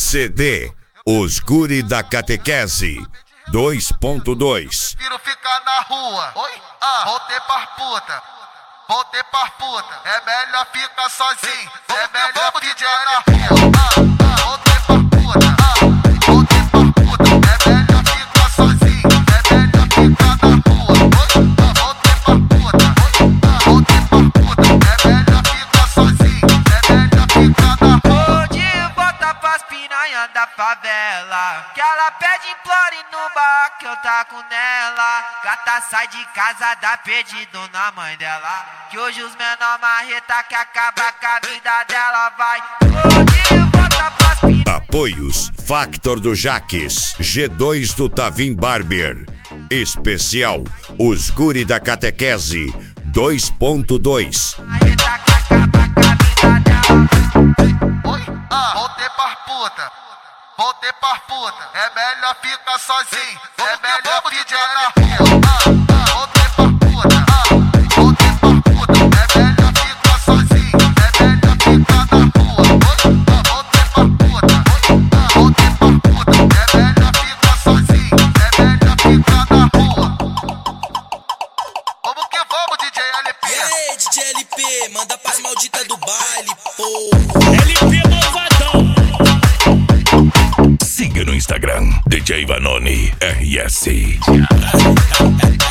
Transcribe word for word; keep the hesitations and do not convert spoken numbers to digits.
C D Os Guri da Catequese dois ponto dois. Prefiro ficar na rua. Oi? Ah, voltei pra puta. Voltei pra puta. É melhor ficar sozinho. É melhor ficar na rua. Ah, ah, voltei pra puta. Ah, voltei pra puta. É melhor ficar sozinho. É melhor ficar na rua. Oi? Ah, voltei pra puta. Oi? Ah, voltei pra puta. É melhor ficar sozinho. É melhor ficar na rua. Tô de volta pras piranha da favela. Que ela pede implore no bar que eu taco nela. Gata sai de casa, dá pedido na mãe dela. Que hoje os menor marreta que acaba com a vida dela vai. Tô de volta pras piranha. Apoios Factor do Jaques, G dois do Tavim Barber. Especial Os Guri da Catequese dois ponto dois. Marreta que acaba com a vida dela. Oi? Ah, voltei pra puta. Voltei pra puta. É melhor ficar sozinho. É melhor ficar na rua. Ah, ah, voltei pra puta. Ah, voltei pra puta. É melhor ficar sozinho. É melhor ficar na rua. Oi? Ah, voltei pra puta. Oi? Ah, voltei pra puta. É melhor ficar sozinho. É melhor ficar na rua. Vamos que vamos, D J L P. E aí, D J L P, manda pras malditas do baile, pô. L P malvadão. Siga no Instagram D J Vanoni R S.